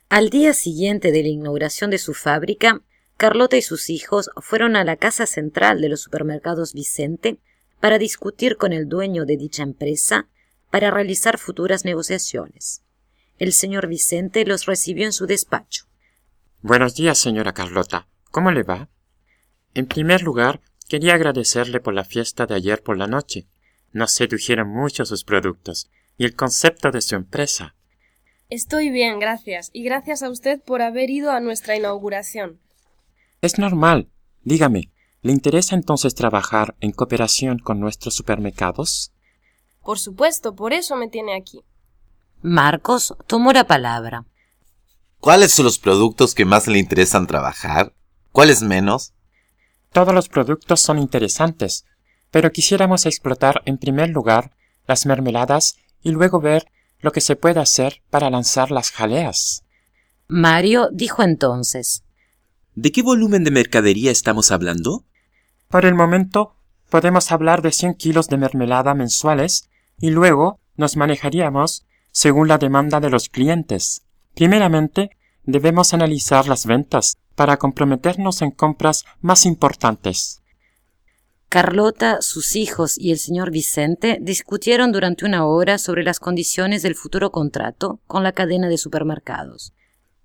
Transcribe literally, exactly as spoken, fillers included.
Al día siguiente de la inauguración de su fábrica, Carlota y sus hijos fueron a la casa central de los supermercados Vicente para discutir con el dueño de dicha empresa para realizar futuras negociaciones. El señor Vicente los recibió en su despacho. Buenos días, señora Carlota. ¿Cómo le va? En primer lugar, quería agradecerle por la fiesta de ayer por la noche. Nos sedujeron mucho sus productos y el concepto de su empresa. Estoy bien, gracias. Y gracias a usted por haber ido a nuestra inauguración. Es normal. Dígame, ¿le interesa entonces trabajar en cooperación con nuestros supermercados? Por supuesto, por eso me tiene aquí. Marcos tomó la palabra. ¿Cuáles son los productos que más le interesan trabajar? ¿Cuáles menos? Todos los productos son interesantes, pero quisiéramos explotar en primer lugar las mermeladas y luego ver lo que se puede hacer para lanzar las jaleas. Mario dijo entonces. ¿De qué volumen de mercadería estamos hablando? Por el momento, podemos hablar de cien kilos de mermelada mensuales y luego nos manejaríamos según la demanda de los clientes. Primeramente, debemos analizar las ventas para comprometernos en compras más importantes. Carlota, sus hijos y el señor Vicente discutieron durante una hora sobre las condiciones del futuro contrato con la cadena de supermercados.